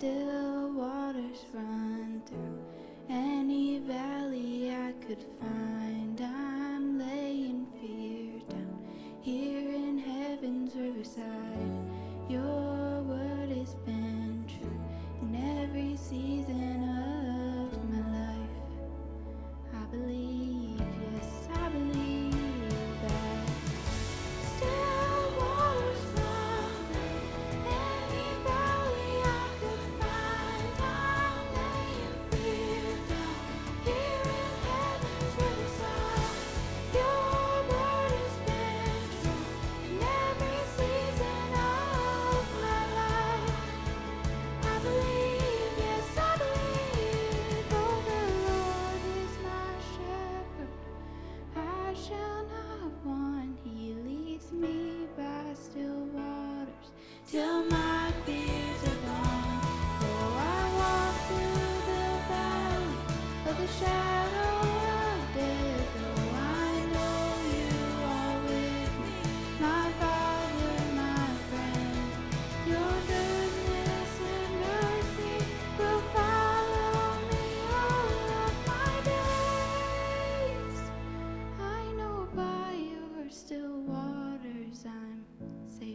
still waters run through any valley I could find. I'm laying fear down here in heaven's riverside. Your word has been true in every season of my life. I believe, yes, I believe that still waters run through any valley I could find. I'm laying fear down here in heaven's riverside. Your word has been true in every season of my life. I believe, yes, I believe. Oh, the Lord is my shepherd, I shall not want. He leads me by still waters till my fears are gone. Though I walk through the valley of the shadow of death, though I know you are with me, my Father, my friend. Your goodness and mercy will follow me all of my days. I know by your still waters I'm safe.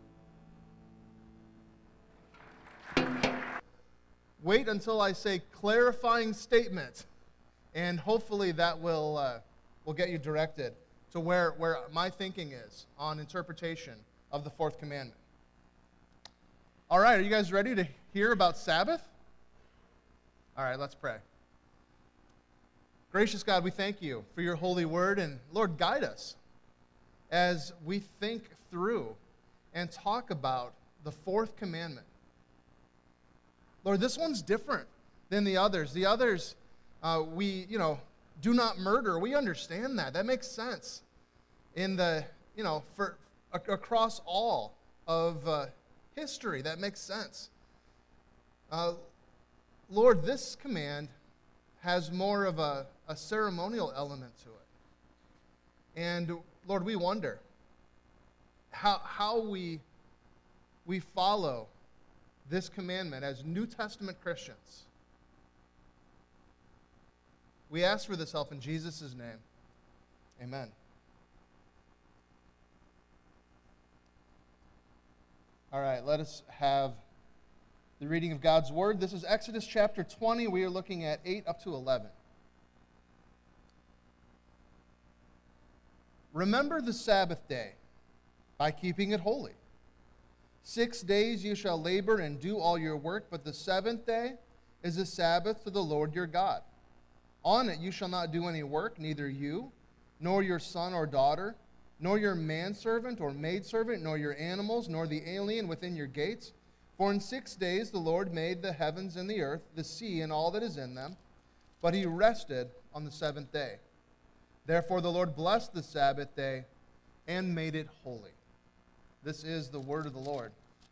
Wait until I say clarifying statement, and hopefully that will get you directed to where my thinking is on interpretation of the fourth commandment. All right, are you guys ready to hear about Sabbath? All right, let's pray. Gracious God, we thank you for your holy word, and Lord, guide us as we think through and talk about the fourth commandment. Lord, this one's different than the others. The others, do not murder. We understand that. That makes sense across all of history. That makes sense. Lord, this command has more of a ceremonial element to it. And Lord, we wonder how we follow this commandment as New Testament Christians. We ask for this help in Jesus' name. Amen. All right, let us have the reading of God's Word. This is Exodus chapter 20. We are looking at 8 up to 11. Remember the Sabbath day by keeping it holy. 6 days you shall labor and do all your work, but the seventh day is a Sabbath to the Lord your God. On it you shall not do any work, neither you, nor your son or daughter, nor your manservant or maidservant, nor your animals, nor the alien within your gates. For in 6 days the Lord made the heavens and the earth, the sea and all that is in them, but he rested on the seventh day. Therefore the Lord blessed the Sabbath day and made it holy. This is the word of the Lord.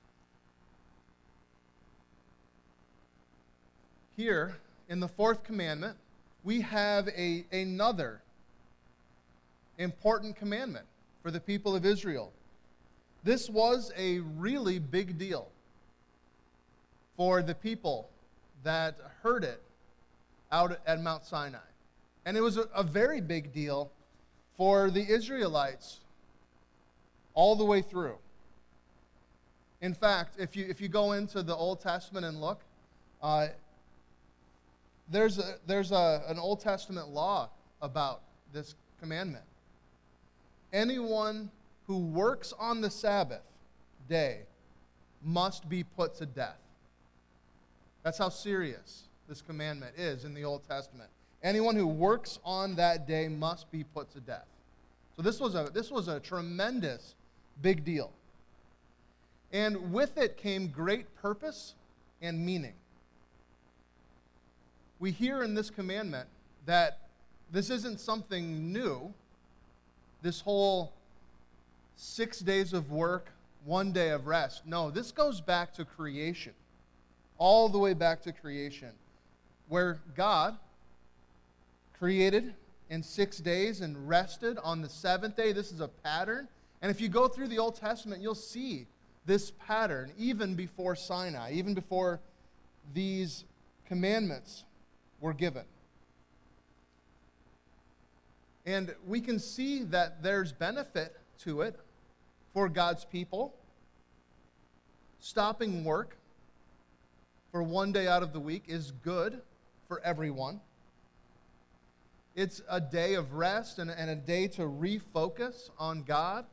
Here, in the fourth commandment, we have another important commandment for the people of Israel. This was a really big deal for the people that heard it out at Mount Sinai. And it was a very big deal for the Israelites all the way through. In fact, if you go into the Old Testament and look, there's an Old Testament law about this commandment. Anyone who works on the Sabbath day must be put to death. That's how serious this commandment is in the Old Testament. Anyone who works on that day must be put to death. So this was a tremendous big deal. And with it came great purpose and meaning. We hear in this commandment that this isn't something new. This whole 6 days of work, 1 day of rest. No, this goes back to creation. All the way back to creation, where God created in 6 days and rested on the seventh day. This is a pattern. And if you go through the Old Testament, you'll see this pattern even before Sinai, even before these commandments were given. And we can see that there's benefit to it for God's people. Stopping work for one day out of the week is good for everyone. It's a day of rest and a day to refocus on God.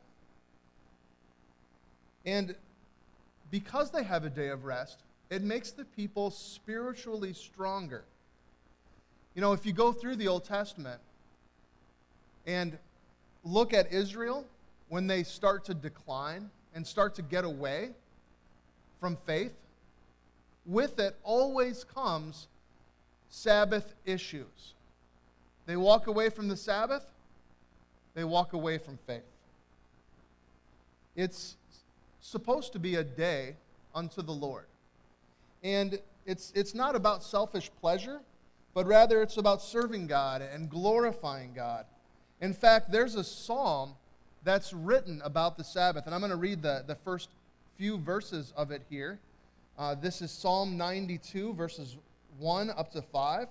And because they have a day of rest, it makes the people spiritually stronger. You know, if you go through the Old Testament and look at Israel when they start to decline and start to get away from faith, with it always comes Sabbath issues. They walk away from the Sabbath, they walk away from faith. It's supposed to be a day unto the Lord. And it's not about selfish pleasure, but rather it's about serving God and glorifying God. In fact, there's a psalm that's written about the Sabbath, and I'm going to read the first few verses of it here. This is Psalm 92, verses 1 up to 5.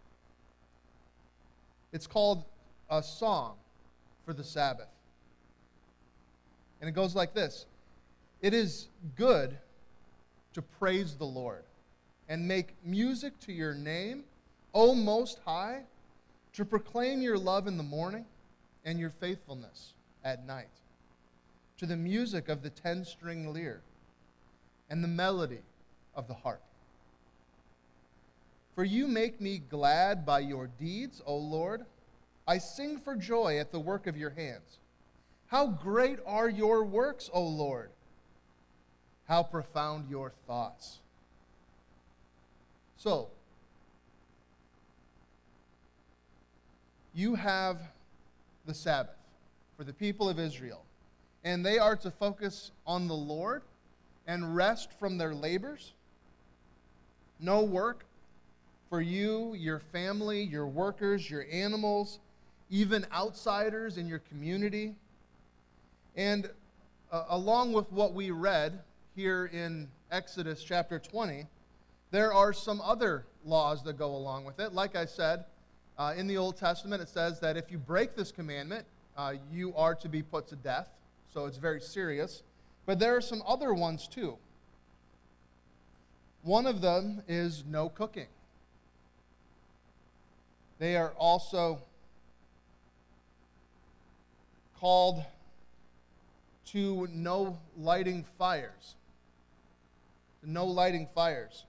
It's called a song for the Sabbath. And it goes like this. It is good to praise the Lord and make music to your name, O Most High, to proclaim your love in the morning and your faithfulness at night, to the music of the 10-string lyre and the melody of the harp. For you make me glad by your deeds, O Lord. I sing for joy at the work of your hands. How great are your works, O Lord! How profound your thoughts. So, you have the Sabbath for the people of Israel, and they are to focus on the Lord and rest from their labors. No work for you, your family, your workers, your animals, even outsiders in your community. And along with what we read here in Exodus chapter 20, there are some other laws that go along with it. Like I said, in the Old Testament, it says that if you break this commandment, you are to be put to death. So it's very serious. But there are some other ones too. One of them is no cooking. They are also called to no lighting fires. No lighting fires.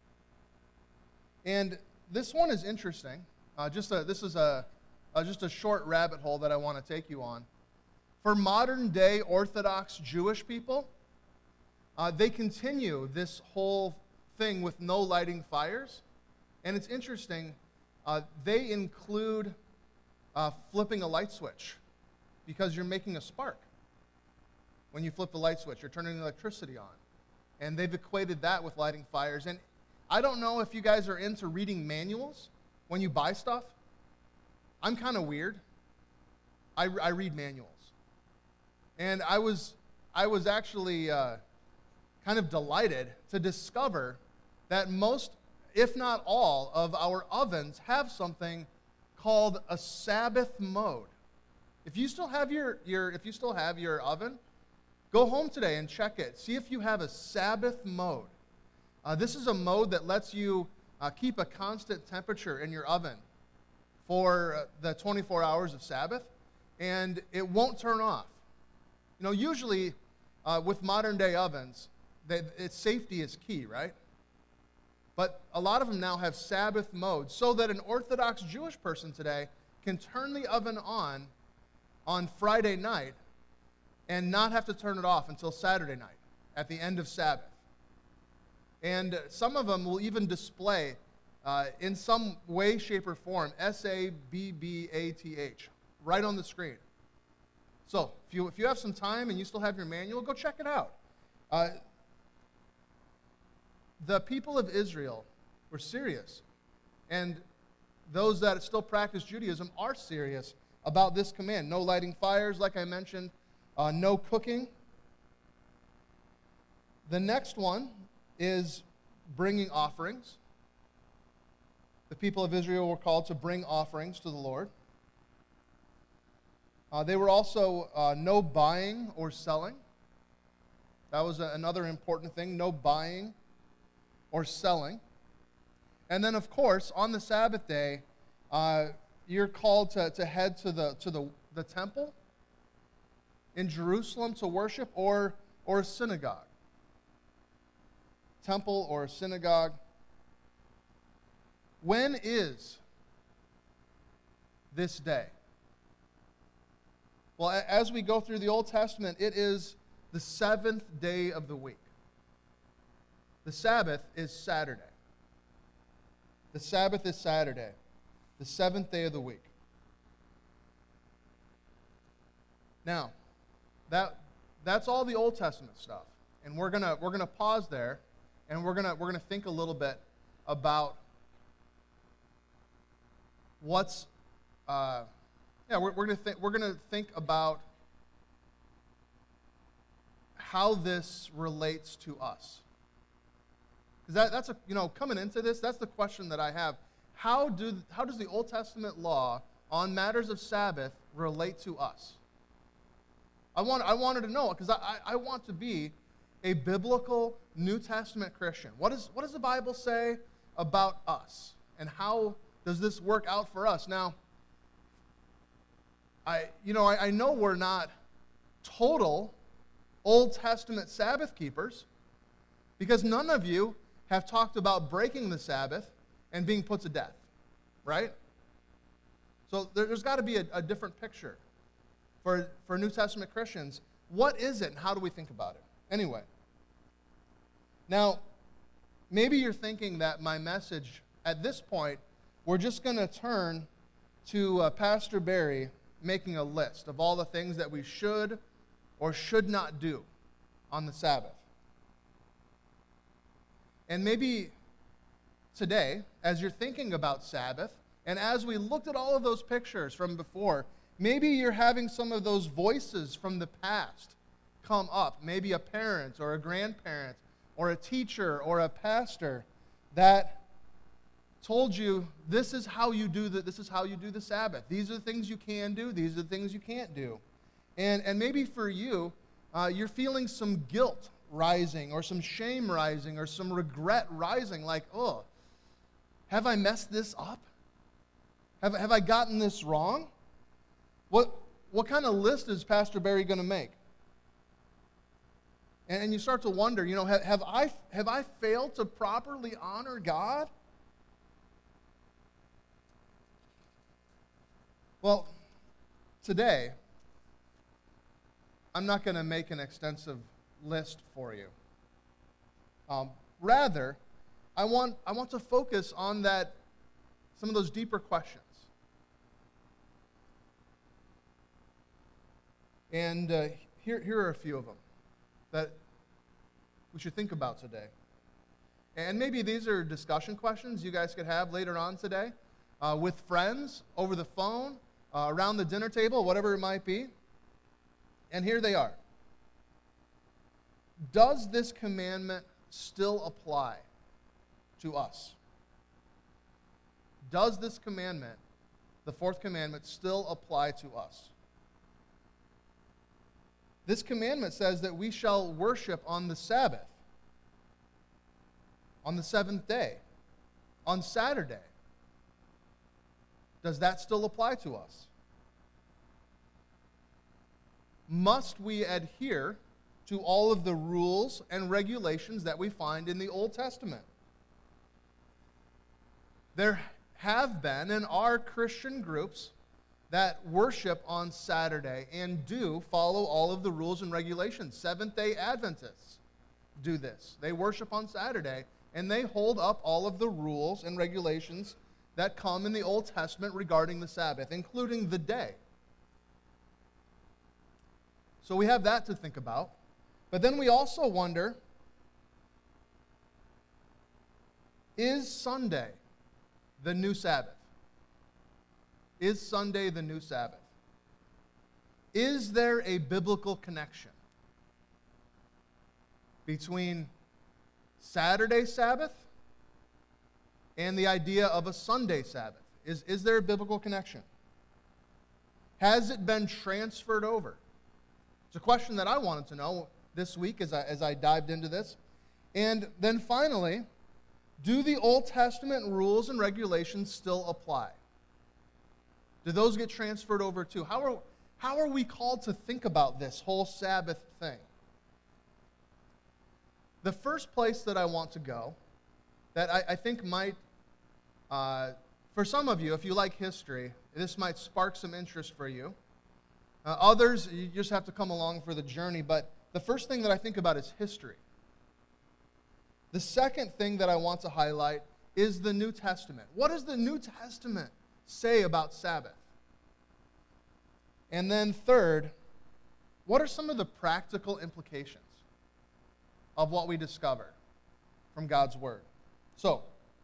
And this one is interesting. This is just a short rabbit hole that I want to take you on. For modern day Orthodox Jewish people, they continue this whole thing with no lighting fires. And it's interesting, they include flipping a light switch because you're making a spark. When you flip the light switch, you're turning the electricity on. And they've equated that with lighting fires. And I don't know if you guys are into reading manuals when you buy stuff. I'm kind of weird. I read manuals. And I was actually kind of delighted to discover that most, if not all, of our ovens have something called a Sabbath mode. If you still have your oven, go home today and check it. See if you have a Sabbath mode. This is a mode that lets you keep a constant temperature in your oven for the 24 hours of Sabbath, and it won't turn off. You know, usually with modern day ovens, safety is key, right? But a lot of them now have Sabbath mode so that an Orthodox Jewish person today can turn the oven on Friday night and not have to turn it off until Saturday night at the end of Sabbath. And some of them will even display in some way, shape, or form SABBATH right on the screen. So if you have some time and you still have your manual, go check it out. The people of Israel were serious, and those that still practice Judaism are serious about this command. No lighting fires, like I mentioned, no cooking. The next one is bringing offerings. The people of Israel were called to bring offerings to the Lord. They were also no buying or selling. That was another important thing, no buying or selling. And then, of course, on the Sabbath day, you're called to head to the temple in Jerusalem to worship, or a synagogue. Temple or a synagogue. When is this day? Well, as we go through the Old Testament, it is the seventh day of the week. The Sabbath is Saturday. The Sabbath is Saturday, the seventh day of the week. Now, that's all the Old Testament stuff, and we're gonna pause there, and we're gonna think a little bit about what's we're gonna think about how this relates to us. Because that's coming into this, that's the question that I have. How does the Old Testament law on matters of Sabbath relate to us? I wanted to know, because I want to be a biblical New Testament Christian. What does the Bible say about us? And how does this work out for us? Now, I know we're not total Old Testament Sabbath keepers, because none of you have talked about breaking the Sabbath and being put to death, right? So there's got to be a different picture for New Testament Christians. What is it, and how do we think about it? Anyway, now, maybe you're thinking that my message, at this point, we're just going to turn to Pastor Barry making a list of all the things that we should or should not do on the Sabbath. And maybe today, as you're thinking about Sabbath, and as we looked at all of those pictures from before, maybe you're having some of those voices from the past come up. Maybe a parent or a grandparent or a teacher or a pastor that told you this is how you do the Sabbath. These are the things you can do. These are the things you can't do. And maybe for you, you're feeling some guilt rising, or some shame rising, or some regret rising, like, oh, have I messed this up? Have I gotten this wrong? What kind of list is Pastor Barry going to make? And you start to wonder, have I failed to properly honor God? Well, today, I'm not going to make an extensive list for you. Rather, I want to focus on some of those deeper questions. And here are a few of them that we should think about today. And maybe these are discussion questions you guys could have later on today with friends, over the phone, around the dinner table, whatever it might be. And here they are. Does this commandment still apply to us? Does this commandment, the fourth commandment, still apply to us? This commandment says that we shall worship on the Sabbath, on the seventh day, on Saturday. Does that still apply to us? Must we adhere to all of the rules and regulations that we find in the Old Testament? There have been and are Christian groups that worship on Saturday and do follow all of the rules and regulations. Seventh-day Adventists do this. They worship on Saturday, and they hold up all of the rules and regulations that come in the Old Testament regarding the Sabbath, including the day. So we have that to think about. But then we also wonder, is Sunday the new Sabbath? Is Sunday the new Sabbath? Is there a biblical connection between Saturday Sabbath and the idea of a Sunday Sabbath? Is there a biblical connection? Has it been transferred over? It's a question that I wanted to know this week as I dived into this. And then finally, do the Old Testament rules and regulations still apply? Do those get transferred over too? How are we called to think about this whole Sabbath thing? The first place that I want to go, that I think might, for some of you, if you like history, this might spark some interest for you. Others, you just have to come along for the journey. But the first thing that I think about is history. The second thing that I want to highlight is the New Testament. What does the New Testament say about Sabbath? And then third, what are some of the practical implications of what we discover from God's Word? So,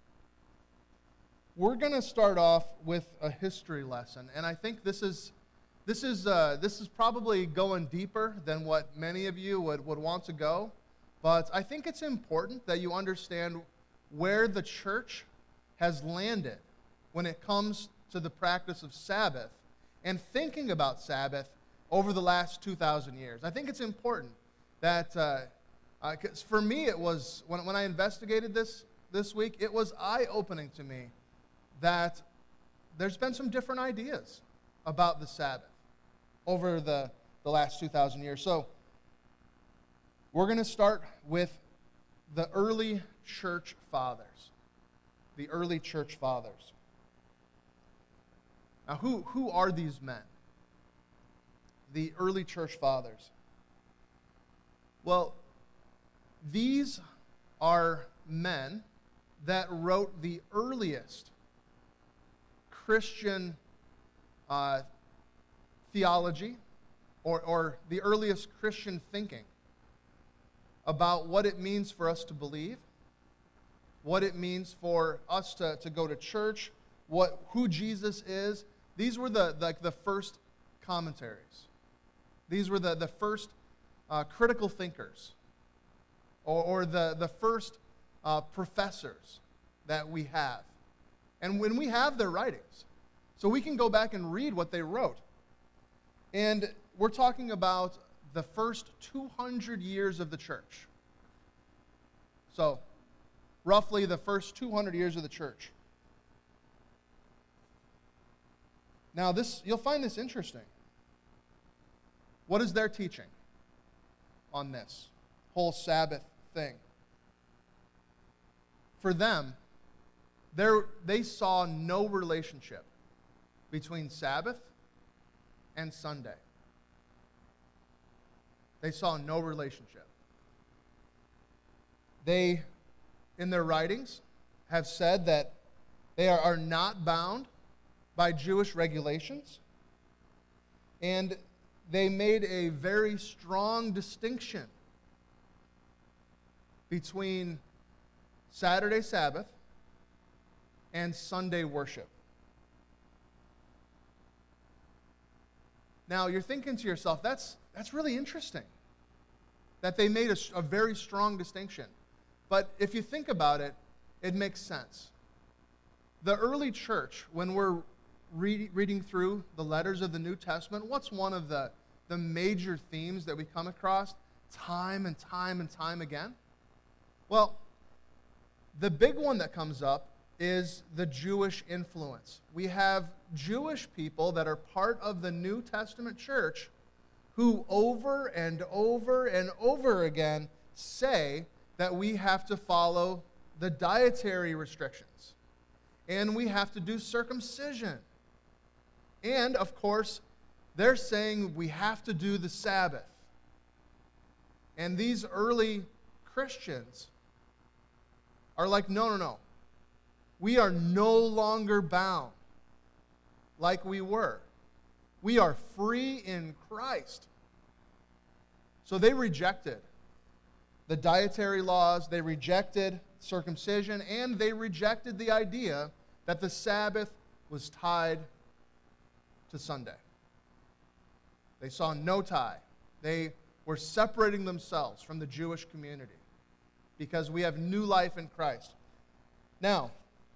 we're going to start off with a history lesson, and I think this is probably going deeper than what many of you would want to go, but I think it's important that you understand where the church has landed when it comes to the practice of Sabbath and thinking about Sabbath over the last 2,000 years. I think it's important that, 'cause for me it was, when I investigated this week, it was eye-opening to me that there's been some different ideas about the Sabbath over the last 2,000 years. So we're going to start with the early church fathers. The early church fathers. Now, who are these men? The early church fathers. Well, these are men that wrote the earliest Christian theology or the earliest Christian thinking about what it means for us to believe, what it means for us to go to church, who Jesus is. These were the first commentaries. These were the first critical thinkers or the first professors that we have. And when we have their writings, so we can go back and read what they wrote. And we're talking about the first 200 years of the church. So, roughly the first 200 years of the church. Now, you'll find this interesting. What is their teaching on this whole Sabbath thing? For them, they saw no relationship between Sabbath and Sunday. They saw no relationship. They, in their writings, have said that they are not bound by Jewish regulations, and they made a very strong distinction between Saturday Sabbath and Sunday worship. Now, you're thinking to yourself, that's really interesting that they made a very strong distinction. But if you think about it, it makes sense. The early church, when we're reading through the letters of the New Testament, what's one of the major themes that we come across time and time and time again? Well, the big one that comes up is the Jewish influence. We have Jewish people that are part of the New Testament church who over and over and over again say that we have to follow the dietary restrictions and we have to do circumcision. And, of course, they're saying we have to do the Sabbath. And these early Christians are like, no. We are no longer bound like we were. We are free in Christ. So they rejected the dietary laws, they rejected circumcision, and they rejected the idea that the Sabbath was tied to Sunday. They saw no tie. They were separating themselves from the Jewish community. because we have new life in Christ. Now,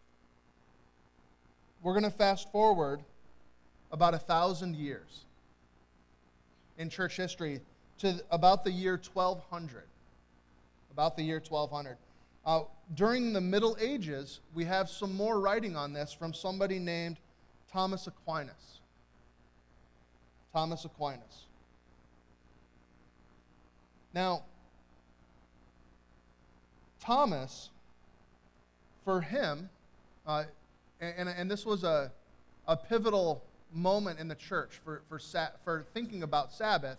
we're going to fast forward about 1,000 years in church history to about the year 1200. About the year 1200. During the Middle Ages, we have some more writing on this from somebody named Thomas Aquinas. Thomas Aquinas. Now, Thomas, for him, and this was a pivotal moment in the church for thinking about Sabbath,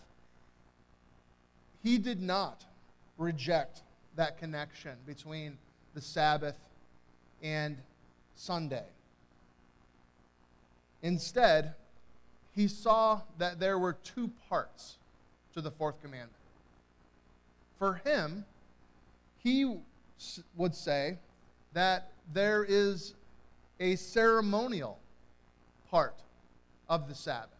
he did not reject that connection between the Sabbath and Sunday. Instead, he saw that there were two parts to the fourth commandment. For him, he would say that there is a ceremonial part of the Sabbath.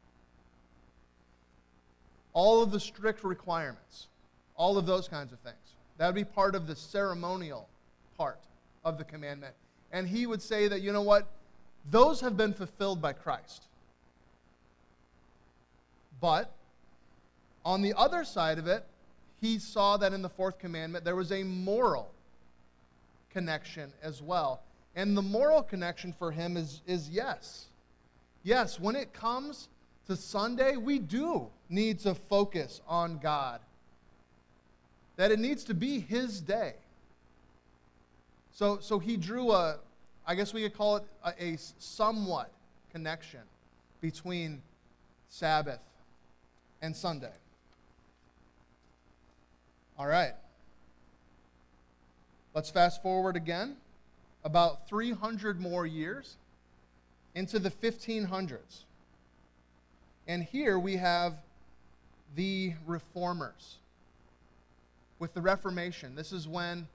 All of the strict requirements, all of those kinds of things. That would be part of the ceremonial part of the commandment. And he would say that, you know what? Those have been fulfilled by Christ. But on the other side of it, he saw that in the fourth commandment there was a moral connection as well. And the moral connection for him is yes. Yes, when it comes to Sunday, we do need to focus on God. That it needs to be His day. So he drew I guess we could call it a somewhat connection between Sabbath and Sunday. All right. Let's fast forward again about 300 more years into the 1500s. And here we have the Reformers. With the Reformation, this is when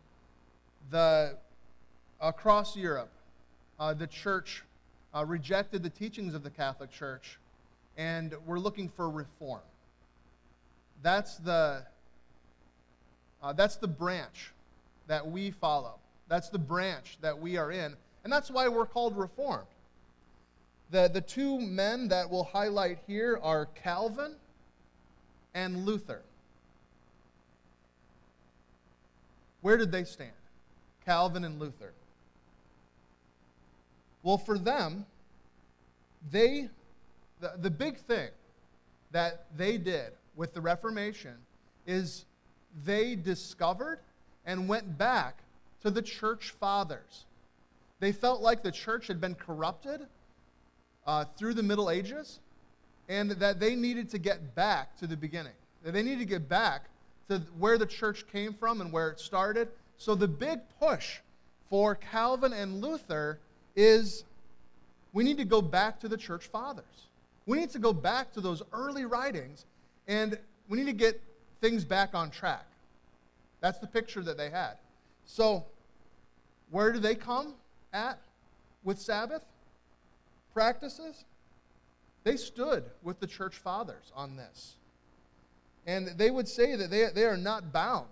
across Europe, the church rejected the teachings of the Catholic Church and were looking for reform. That's the branch that we follow. That's the branch that we are in. And that's why we're called Reformed. The two men that we'll highlight here are Calvin and Luther. Where did they stand? Calvin and Luther. Well, for them, the big thing that they did with the Reformation is they discovered and went back to the church fathers. They felt like the church had been corrupted through the Middle Ages, and that they needed to get back to the beginning. That they needed to get back to where the church came from and where it started. So the big push for Calvin and Luther is we need to go back to the church fathers. We need to go back to those early writings, and we need to get things back on track. That's the picture that they had. So where do they come at with Sabbath practices? They stood with the church fathers on this. And they would say that they are not bound.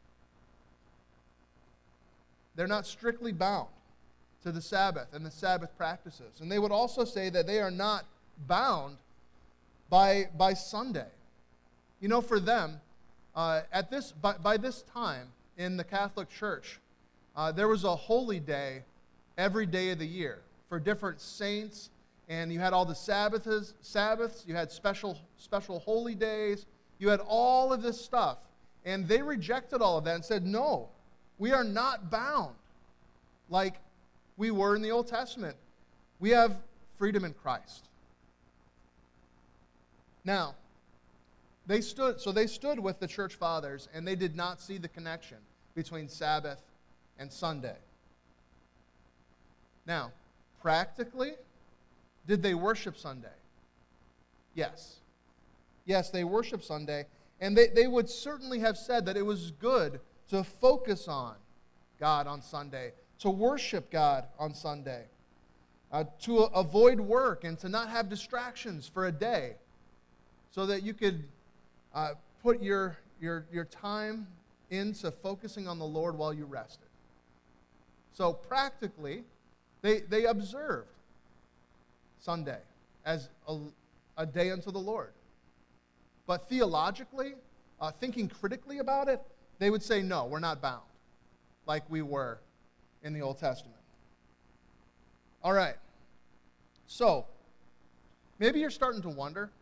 They're not strictly bound to the Sabbath and the Sabbath practices. And they would also say that they are not bound by Sunday. You know, for them, by this time in the Catholic Church, there was a holy day every day of the year for different saints, and you had all the Sabbaths, you had special holy days, you had all of this stuff. And they rejected all of that and said, no, we are not bound like we were in the Old Testament. We have freedom in Christ. Now, they stood with the church fathers, and they did not see the connection between Sabbath and Sunday. Now, practically, did they worship Sunday? Yes. Yes, they worship Sunday, and they would certainly have said that it was good to focus on God on Sunday, to worship God on Sunday, to avoid work and to not have distractions for a day, so that you could put your time into focusing on the Lord while you rested. So practically, they observed Sunday as a day unto the Lord. But theologically, thinking critically about it, they would say, no, we're not bound like we were in the Old Testament. All right. So, maybe you're starting to wonder,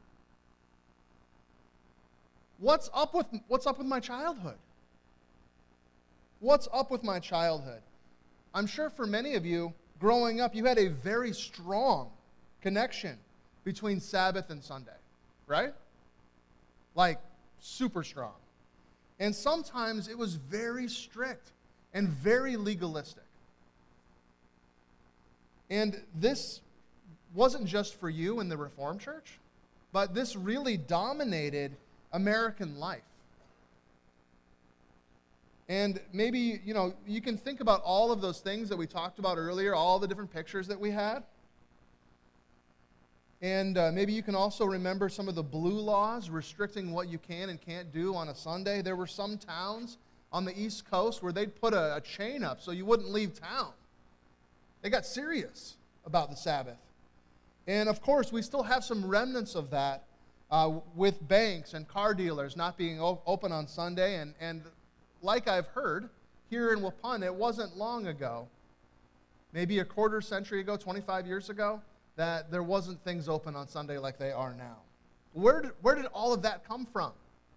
what's up with my childhood? What's up with my childhood? I'm sure for many of you, growing up, you had a very strong connection between Sabbath and Sunday, right? Like, super strong. And sometimes it was very strict and very legalistic. And this wasn't just for you in the Reformed Church, but this really dominated American life. And maybe, you can think about all of those things that we talked about earlier, all the different pictures that we had. And maybe you can also remember some of the blue laws restricting what you can and can't do on a Sunday. There were some towns on the East Coast where they'd put a chain up so you wouldn't leave town. They got serious about the Sabbath. And of course, we still have some remnants of that with banks and car dealers not being open on Sunday. And like I've heard, here in Waupun, it wasn't long ago, maybe a quarter century ago, 25 years ago, that there wasn't things open on Sunday like they are now. Where did all of that come from?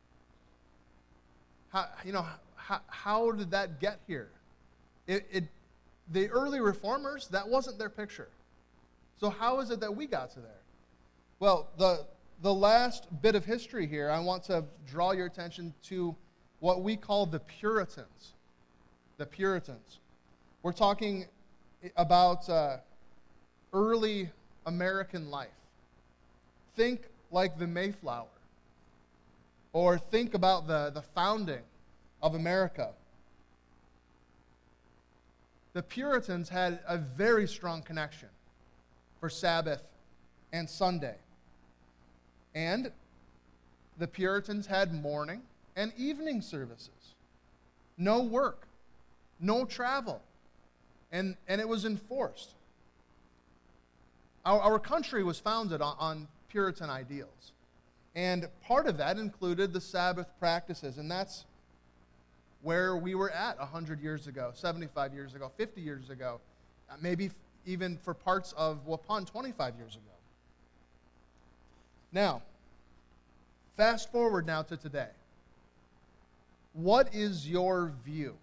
How did that get here? The early reformers, that wasn't their picture. So how is it that we got to there? Well, the last bit of history here, I want to draw your attention to what we call the Puritans. The Puritans. We're talking about early American life. Think like the Mayflower. Or think about the founding of America. The Puritans had a very strong connection for Sabbath and Sunday. And the Puritans had morning and evening services. No work, no travel. And it was enforced. Our country was founded on Puritan ideals. And part of that included the Sabbath practices. And that's where we were at 100 years ago, 75 years ago, 50 years ago, maybe even for parts of Waupun 25 years ago. Now, fast forward now to today. What is your view?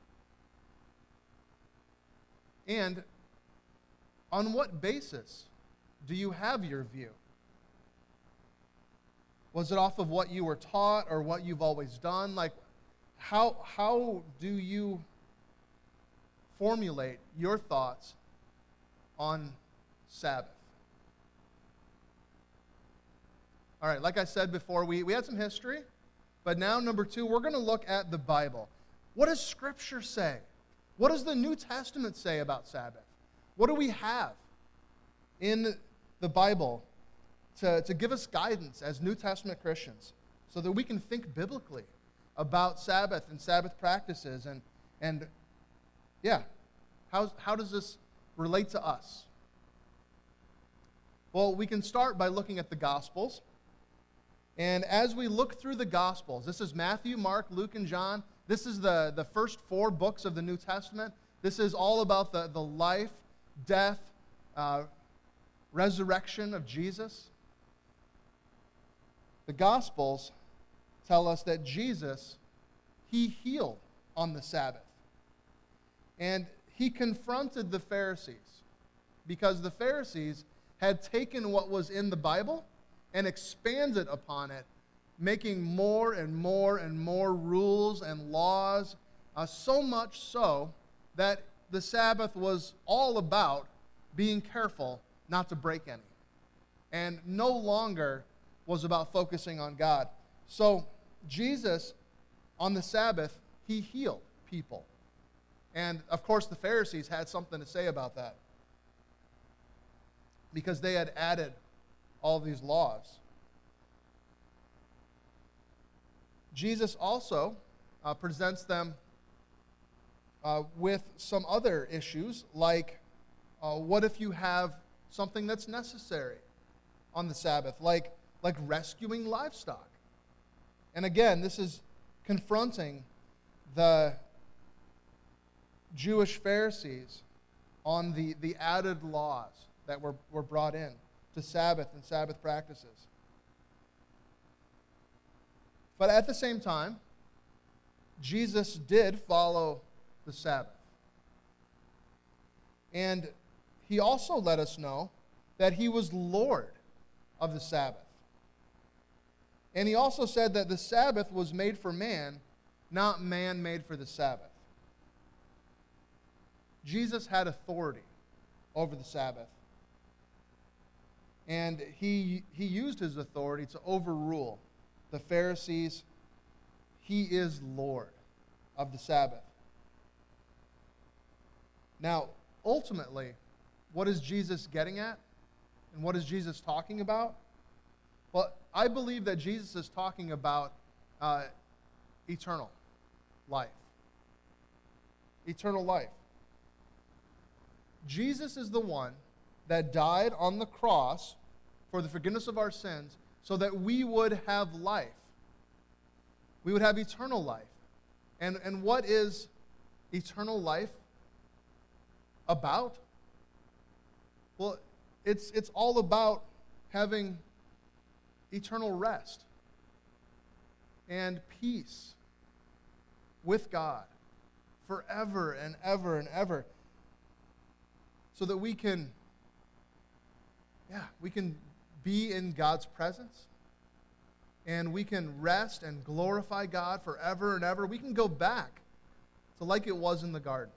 And on what basis do you have your view? Was it off of what you were taught or what you've always done? Like, how do you formulate your thoughts on Sabbath? All right, like I said before, we had some history, but now, number 2, we're going to look at the Bible. What does Scripture say? What does the New Testament say about Sabbath? What do we have in the Bible to give us guidance as New Testament Christians so that we can think biblically about Sabbath and Sabbath practices and how does this relate to us? Well, we can start by looking at the Gospels. And as we look through the Gospels, this is Matthew, Mark, Luke, and John. This is the first 4 books of the New Testament. This is all about the life, death, resurrection of Jesus. The Gospels tell us that Jesus, he healed on the Sabbath. And he confronted the Pharisees because the Pharisees had taken what was in the Bible and expanded upon it, making more and more and more rules and laws, so much so that the Sabbath was all about being careful not to break any, and no longer was about focusing on God. So Jesus, on the Sabbath, he healed people. And, of course, the Pharisees had something to say about that because they had added all these laws. Jesus also presents them with some other issues, like what if you have something that's necessary on the Sabbath, like rescuing livestock? And again, this is confronting the Jewish Pharisees on the added laws that were brought in to Sabbath and Sabbath practices. But at the same time, Jesus did follow the Sabbath. And he also let us know that he was Lord of the Sabbath. And he also said that the Sabbath was made for man, not man made for the Sabbath. Jesus had authority over the Sabbath. And he used his authority to overrule the Pharisees. He is Lord of the Sabbath. Now, ultimately, what is Jesus getting at? And what is Jesus talking about? Well, I believe that Jesus is talking about eternal life. Eternal life. Jesus is the one that died on the cross for the forgiveness of our sins so that we would have life. We would have eternal life. And what is eternal life about? Well, it's all about having eternal rest and peace with God forever and ever and ever, so that we can be in God's presence, and we can rest and glorify God forever and ever. We can go back to like it was in the garden.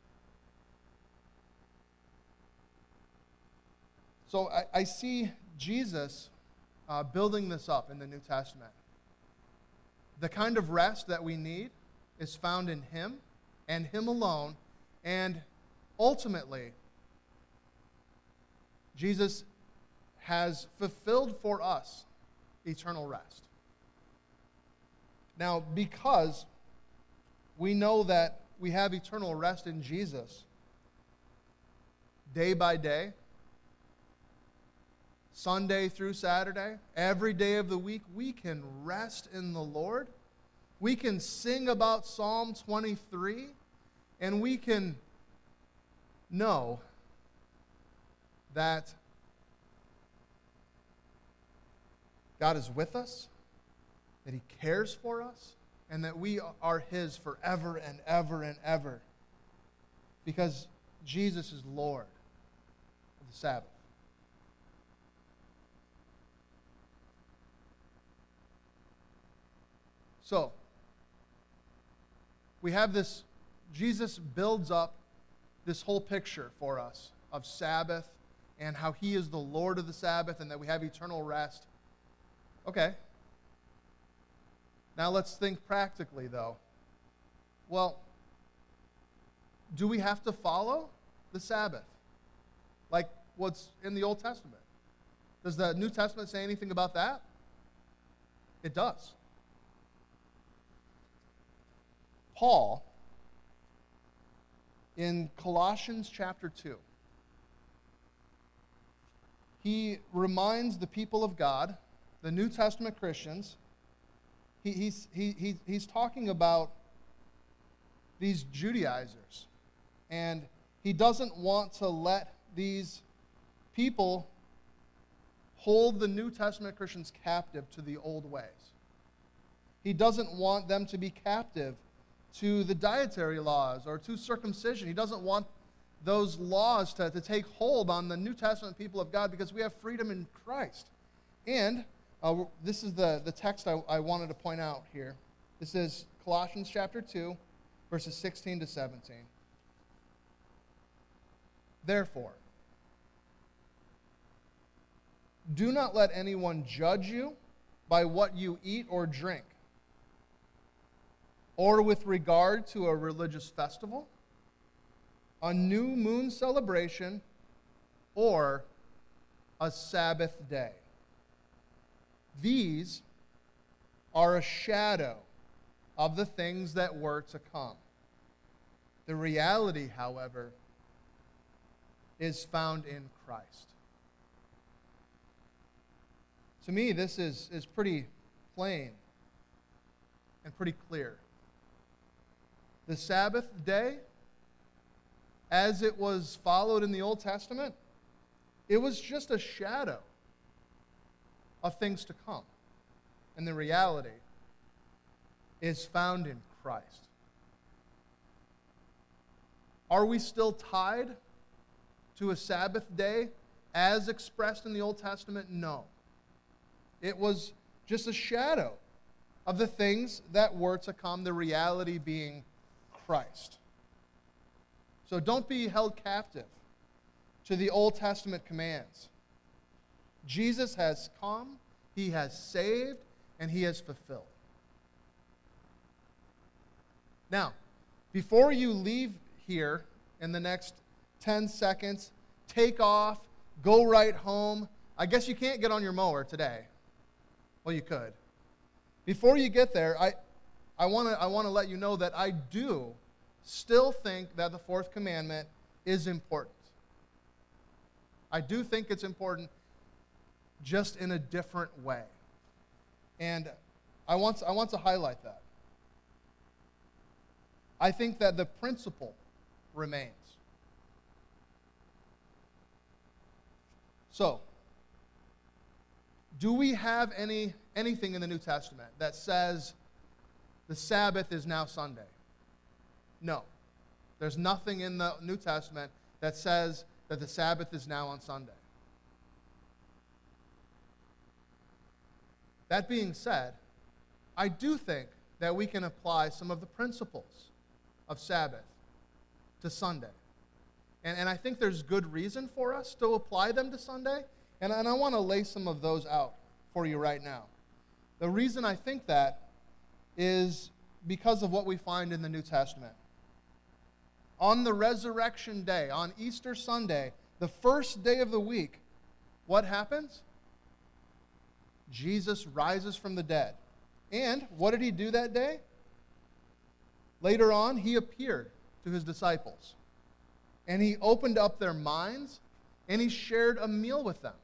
So I see Jesus building this up in the New Testament. The kind of rest that we need is found in him and him alone, and ultimately, Jesus has fulfilled for us eternal rest. Now, because we know that we have eternal rest in Jesus, day by day, Sunday through Saturday, every day of the week, we can rest in the Lord. We can sing about Psalm 23, and we can know that God is with us, that he cares for us, and that we are his forever and ever and ever, because Jesus is Lord of the Sabbath. So, we have this, Jesus builds up this whole picture for us of Sabbath and how he is the Lord of the Sabbath and that we have eternal rest. Okay. Now let's think practically, though. Well, do we have to follow the Sabbath like what's in the Old Testament? Does the New Testament say anything about that? It does. Paul, in Colossians chapter 2, he reminds the people of God, the New Testament Christians, he's talking about these Judaizers. And he doesn't want to let these people hold the New Testament Christians captive to the old ways. He doesn't want them to be captive to the dietary laws or to circumcision. He doesn't want those laws to take hold on the New Testament people of God, because we have freedom in Christ. And this is the text I wanted to point out here. This is Colossians chapter 2, verses 16 to 17. Therefore, do not let anyone judge you by what you eat or drink, or with regard to a religious festival, a new moon celebration, or a Sabbath day. These are a shadow of the things that were to come. The reality, however, is found in Christ. To me, this is pretty plain and pretty clear. The Sabbath day, as it was followed in the Old Testament, it was just a shadow of things to come. And the reality is found in Christ. Are we still tied to a Sabbath day as expressed in the Old Testament? No. It was just a shadow of the things that were to come, the reality being Christ. So don't be held captive to the Old Testament commands. Jesus has come, he has saved, and he has fulfilled. Now, before you leave here in the next 10 seconds, take off, go right home. I guess you can't get on your mower today. Well, you could. Before you get there, I want to let you know that I do still think that the fourth commandment is important. I do think it's important, just in a different way. And I want to highlight that. I think that the principle remains. So, do we have anything in the New Testament that says the Sabbath is now Sunday? No. There's nothing in the New Testament that says that the Sabbath is now on Sunday. That being said, I do think that we can apply some of the principles of Sabbath to Sunday. And I think there's good reason for us to apply them to Sunday, and I want to lay some of those out for you right now. The reason I think that is because of what we find in the New Testament. On the resurrection day, on Easter Sunday, the first day of the week, what happens? Jesus rises from the dead. And what did he do that day? Later on, he appeared to his disciples. And he opened up their minds, and he shared a meal with them.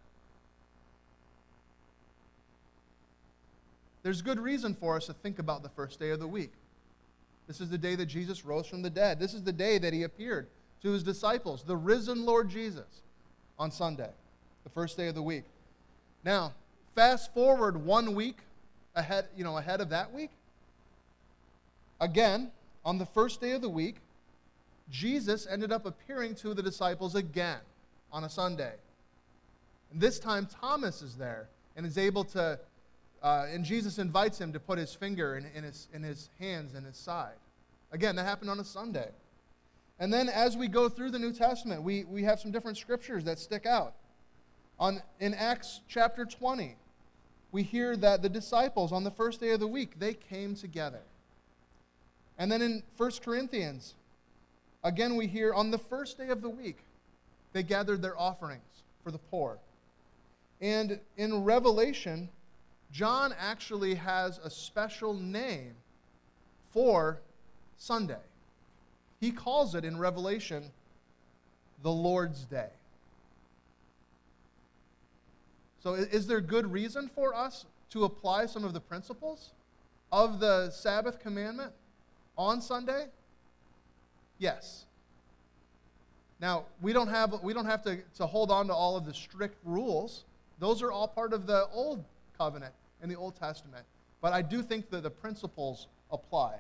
There's good reason for us to think about the first day of the week. This is the day that Jesus rose from the dead. This is the day that he appeared to his disciples, the risen Lord Jesus, on Sunday, the first day of the week. Now, fast forward 1 week ahead of that week. Again, on the first day of the week, Jesus ended up appearing to the disciples again on a Sunday. And this time Thomas is there and is able to, and Jesus invites him to put his finger in his hands and his side. Again, that happened on a Sunday. And then as we go through the New Testament, we have some different scriptures that stick out. In Acts chapter 20, we hear that the disciples on the first day of the week, they came together. And then in 1 Corinthians, again we hear on the first day of the week, they gathered their offerings for the poor. And in Revelation, John actually has a special name for Sunday. He calls it in Revelation the Lord's Day. So is there good reason for us to apply some of the principles of the Sabbath commandment on Sunday? Yes. Now, we don't have to hold on to all of the strict rules. Those are all part of the Old Covenant in the Old Testament. But I do think that the principles apply.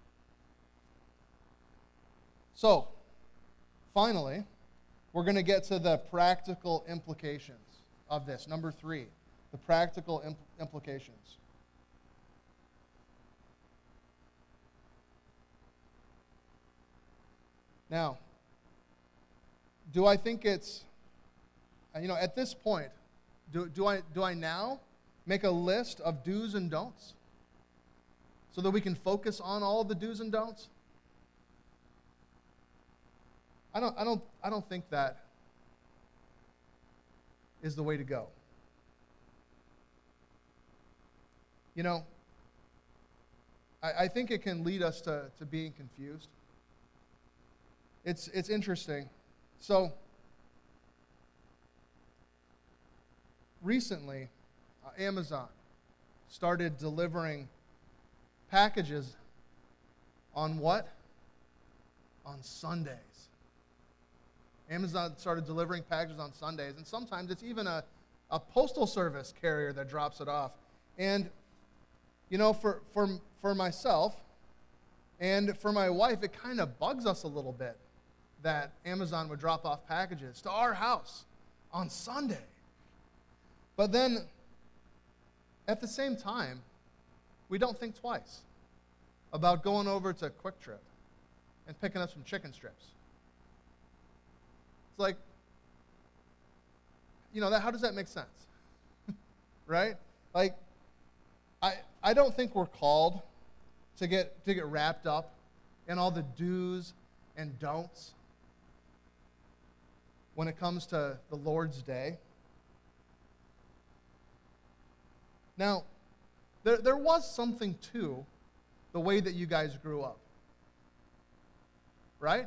So, finally, we're going to get to the practical implications of this. Number 3, the practical implications. Now, do I think it's, at this point, do I now make a list of do's and don'ts so that we can focus on all the do's and don'ts? I don't think that is the way to go. I think it can lead us to being confused. It's interesting. So, recently, Amazon started delivering packages on what? On Sundays. Amazon started delivering packages on Sundays, and sometimes it's even a postal service carrier that drops it off. And, you know, for myself and for my wife, it kind of bugs us a little bit that Amazon would drop off packages to our house on Sunday. But then, at the same time, we don't think twice about going over to Quick Trip and picking up some chicken strips. It's like, you know, how does that make sense? Right? Like, I don't think we're called to get wrapped up in all the do's and don'ts when it comes to the Lord's Day. Now, there was something to the way that you guys grew up, right?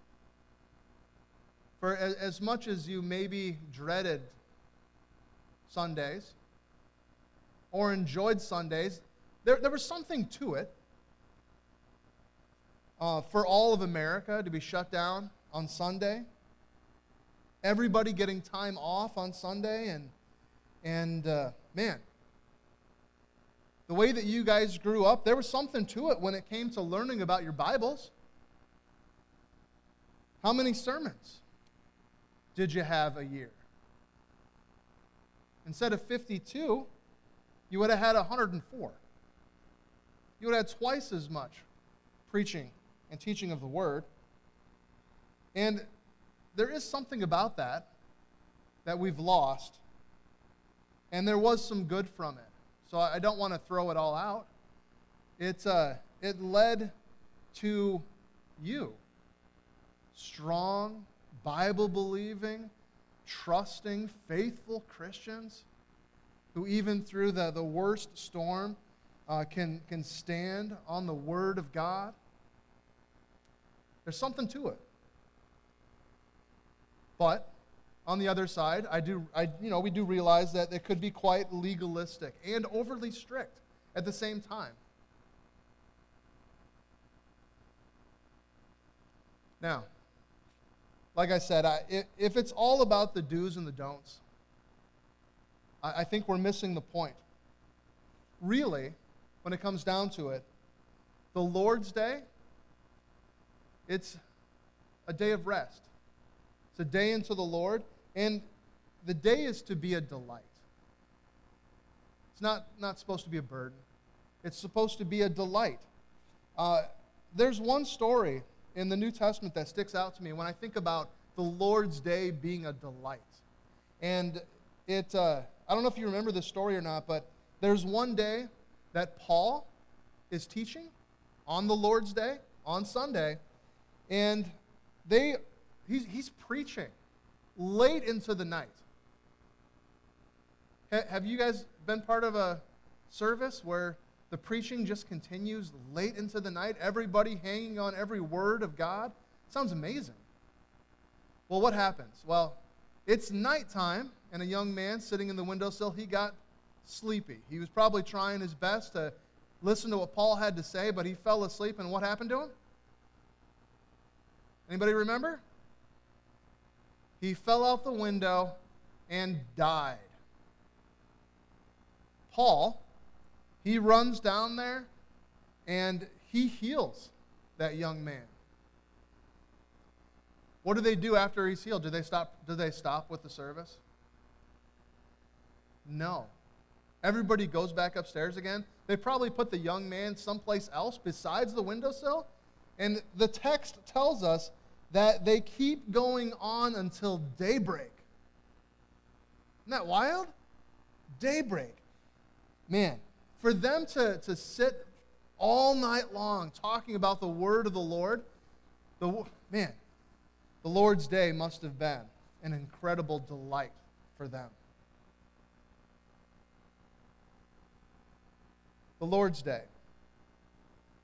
For as much as you maybe dreaded Sundays or enjoyed Sundays, there was something to it. For all of America to be shut down on Sunday, everybody getting time off on Sunday, and man, the way that you guys grew up, there was something to it when it came to learning about your Bibles. How many sermons did you have a year? Instead of 52, you would have had 104. You would have had twice as much preaching and teaching of the Word. And there is something about that we've lost, and there was some good from it. So I don't want to throw it all out. It led to you, strong, Bible-believing, trusting, faithful Christians who even through the worst storm can stand on the Word of God. There's something to it. But on the other side, we do realize that it could be quite legalistic and overly strict at the same time. Now, like I said, if it's all about the do's and the don'ts, I think we're missing the point. Really, when it comes down to it, the Lord's Day, it's a day of rest. It's a day unto the Lord, and the day is to be a delight. It's not supposed to be a burden. It's supposed to be a delight. There's one story in the New Testament that sticks out to me when I think about the Lord's Day being a delight. And I don't know if you remember this story or not, but there's one day that Paul is teaching on the Lord's Day, on Sunday, and he's preaching late into the night. Have you guys been part of a service where the preaching just continues late into the night, everybody hanging on every word of God? Sounds amazing. Well, what happens? Well, it's nighttime, and a young man sitting in the windowsill, he got sleepy. He was probably trying his best to listen to what Paul had to say, but he fell asleep, and what happened to him? Anybody remember? He fell out the window and died. Paul, he runs down there, and he heals that young man. What do they do after he's healed? Do they stop with the service? No. Everybody goes back upstairs again. They probably put the young man someplace else besides the windowsill. And the text tells us that they keep going on until daybreak. Isn't that wild? Daybreak. Man, for them to sit all night long talking about the word of the Lord, the Lord's Day must have been an incredible delight for them. The Lord's Day.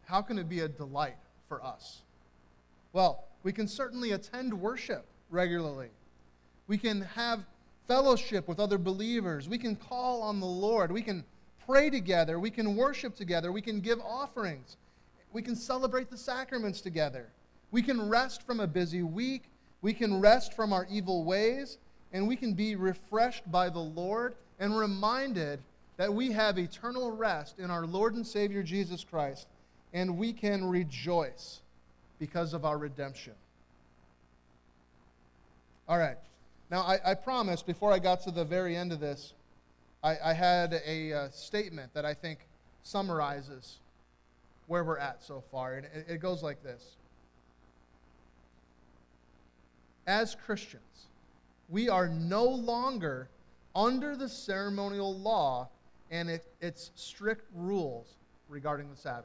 how can it be a delight for us? Well, we can certainly attend worship regularly. We can have fellowship with other believers. We can call on the Lord. We can pray together. We can worship together. We can give offerings. We can celebrate the sacraments together. We can rest from a busy week. We can rest from our evil ways. And we can be refreshed by the Lord and reminded that we have eternal rest in our Lord and Savior Jesus Christ. And we can rejoice because of our redemption. All right. Now, I promised before I got to the very end of this, I had a statement that I think summarizes where we're at so far. And it goes like this. As Christians, we are no longer under the ceremonial law and its strict rules regarding the Sabbath.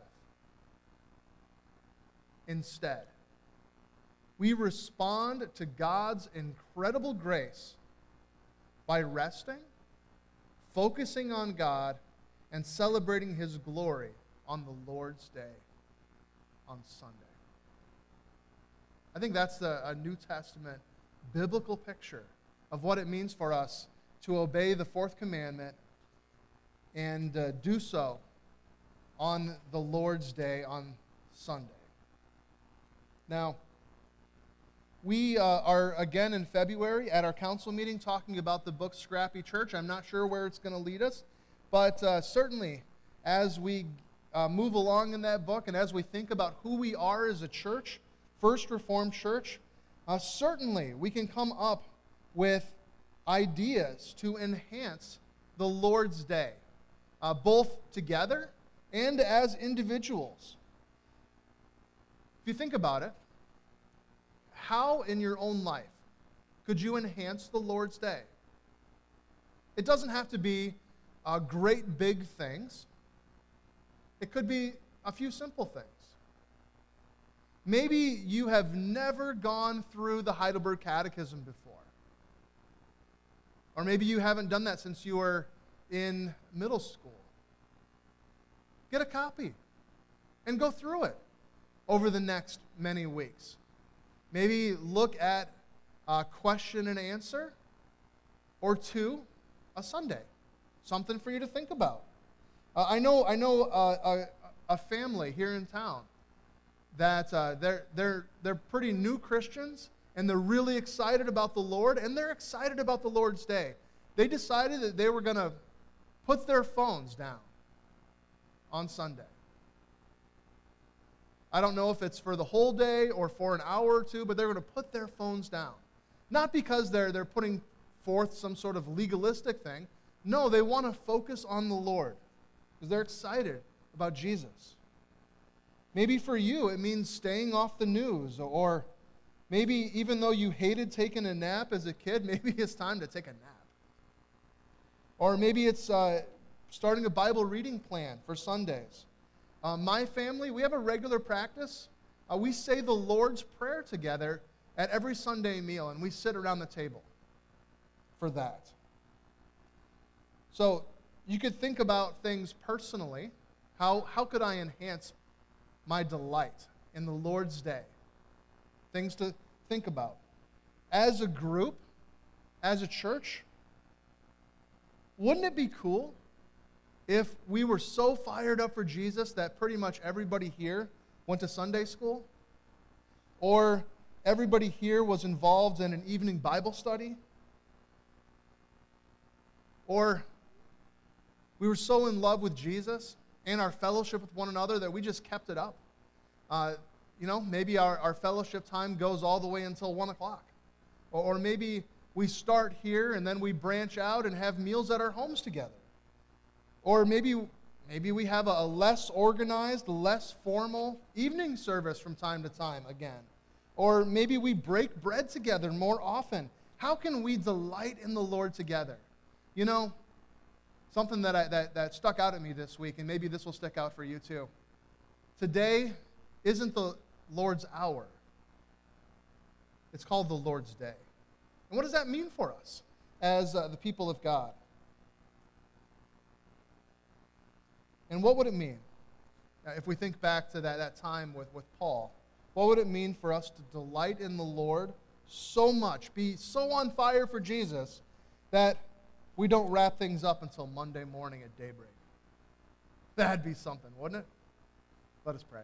Instead, we respond to God's incredible grace by resting, focusing on God, and celebrating His glory on the Lord's Day, on Sunday. I think that's a New Testament biblical picture of what it means for us to obey the fourth commandment and do so on the Lord's Day, on Sunday. Now, we are again in February at our council meeting talking about the book Scrappy Church. I'm not sure where it's going to lead us, but certainly as we move along in that book and as we think about who we are as a church, First Reformed Church, certainly we can come up with ideas to enhance the Lord's Day, both together and as individuals. If you think about it, how in your own life could you enhance the Lord's Day? It doesn't have to be great big things. It could be a few simple things. Maybe you have never gone through the Heidelberg Catechism before. Or maybe you haven't done that since you were in middle school. Get a copy and go through it over the next many weeks. Maybe look at a question and answer or two a Sunday. Something for you to think about. I know a family here in town that they're pretty new Christians, and they're really excited about the Lord, and they're excited about the Lord's Day. They decided that they were going to put their phones down on Sunday. I don't know if it's for the whole day or for an hour or two, but they're going to put their phones down. Not because they're putting forth some sort of legalistic thing. No, they want to focus on the Lord because they're excited about Jesus. Maybe for you, it means staying off the news, or maybe even though you hated taking a nap as a kid, maybe it's time to take a nap. Or maybe it's starting a Bible reading plan for Sundays. My family, we have a regular practice. We say the Lord's Prayer together at every Sunday meal, and we sit around the table for that. So you could think about things personally. How could I enhance my delight in the Lord's Day? Things to think about. As a group, as a church, wouldn't it be cool if we were so fired up for Jesus that pretty much everybody here went to Sunday school? Or everybody here was involved in an evening Bible study? Or we were so in love with Jesus and our fellowship with one another that we just kept it up. Maybe our fellowship time goes all the way until 1 o'clock. Or maybe we start here and then we branch out and have meals at our homes together. Or maybe we have a less organized, less formal evening service from time to time again. Or maybe we break bread together more often. How can we delight in the Lord together? You know, something that stuck out at me this week, and maybe this will stick out for you too. Today isn't the Lord's hour. It's called the Lord's Day. And what does that mean for us as the people of God? And what would it mean if we think back to that time with Paul, what would it mean for us to delight in the Lord so much, be so on fire for Jesus, that we don't wrap things up until Monday morning at daybreak? That'd be something, wouldn't it? Let us pray.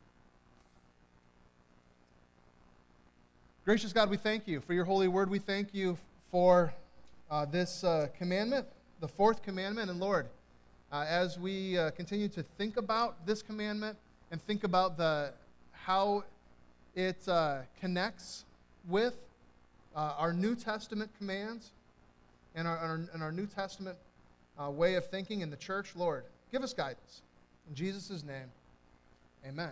Gracious God, we thank you for your holy word. We thank you for this commandment, the fourth commandment. And Lord, as we continue to think about this commandment and think about how it connects with our New Testament commands and our New Testament way of thinking in the church, Lord, give us guidance. In Jesus' name, amen.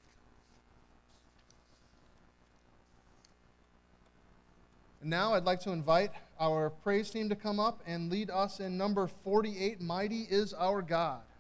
And now I'd like to invite our praise team to come up and lead us in number 48, Mighty is Our God.